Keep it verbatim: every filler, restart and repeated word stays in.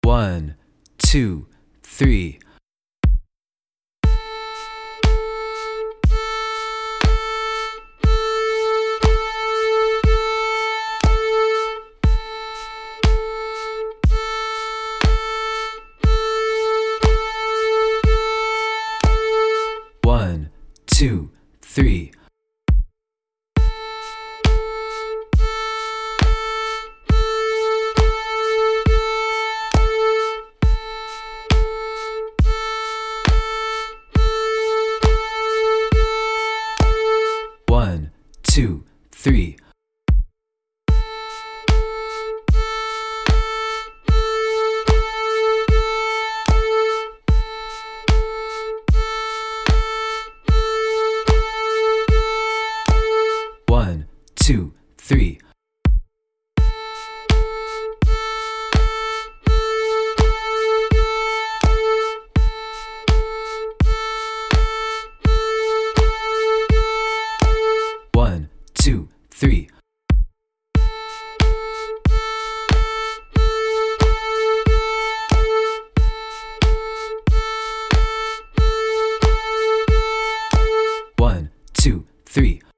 One, two, three. One, two, three. One, two, three. One, two, three. One, two, three. One, two, three.